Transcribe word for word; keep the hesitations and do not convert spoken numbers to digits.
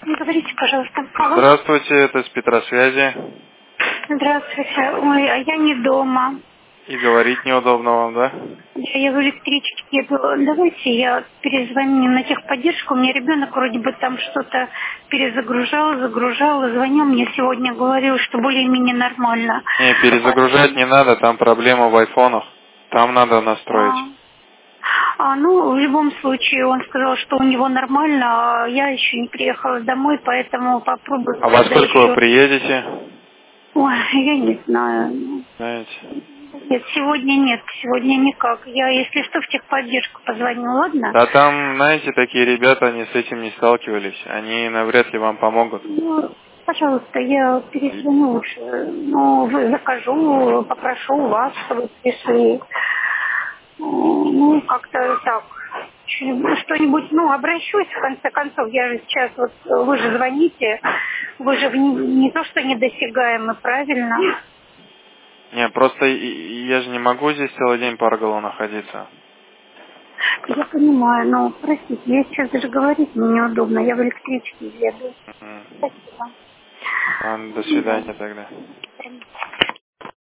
Говорите, пожалуйста. Алло. Здравствуйте, это с Петросвязи. Здравствуйте. Ой, а я не дома. И говорить неудобно вам, да? Я, я в электричке еду. Давайте я перезвоню на техподдержку. У меня ребенок вроде бы там что-то перезагружал, загружал. И звонил мне сегодня, говорил, что более-менее нормально. Не, перезагружать не надо, там проблема в айфонах. Там надо настроить. А, а, ну, в любом случае, он сказал, что у него нормально, а я еще не приехала домой, поэтому попробую А во тогда сколько вы еще. приедете? Ой, я не знаю. Знаете? Нет, сегодня нет, сегодня никак. Я, если что, в техподдержку позвоню, ладно? Да там, знаете, такие ребята, они с этим не сталкивались. Они навряд ли вам помогут. Ну, пожалуйста, я перезвоню лучше. Ну, вы- закажу, попрошу у вас, чтобы пришли. Ну, как-то так. Что-нибудь, ну, обращусь, в конце концов. Я же сейчас, вот, вы же звоните, вы же не, не то, что недосягаемы, правильно? Не, просто и- и я же не могу здесь целый день по голову находиться. Я понимаю, но, простите, я сейчас даже говорить мне неудобно, я в электричке еду. Мгм. Спасибо. Ладно, до свидания тогда. Да.